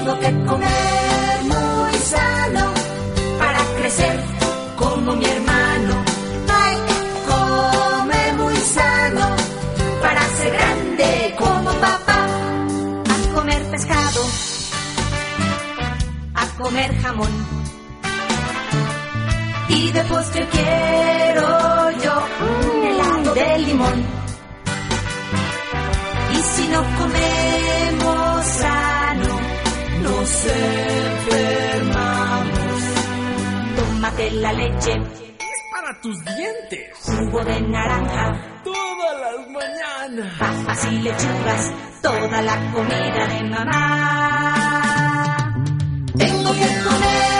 Tengo que comer muy sano para crecer como mi hermano. Hay que comer muy sano para ser grande como papá. A comer pescado, a comer jamón, y de postre quiero yo un helado de limón. Y si no comemos sano, nos enfermamos. Tómate la leche, es para tus dientes. jugo de naranja, Todas las mañanas. papas y lechugas, toda la comida de mamá. Tengo que comer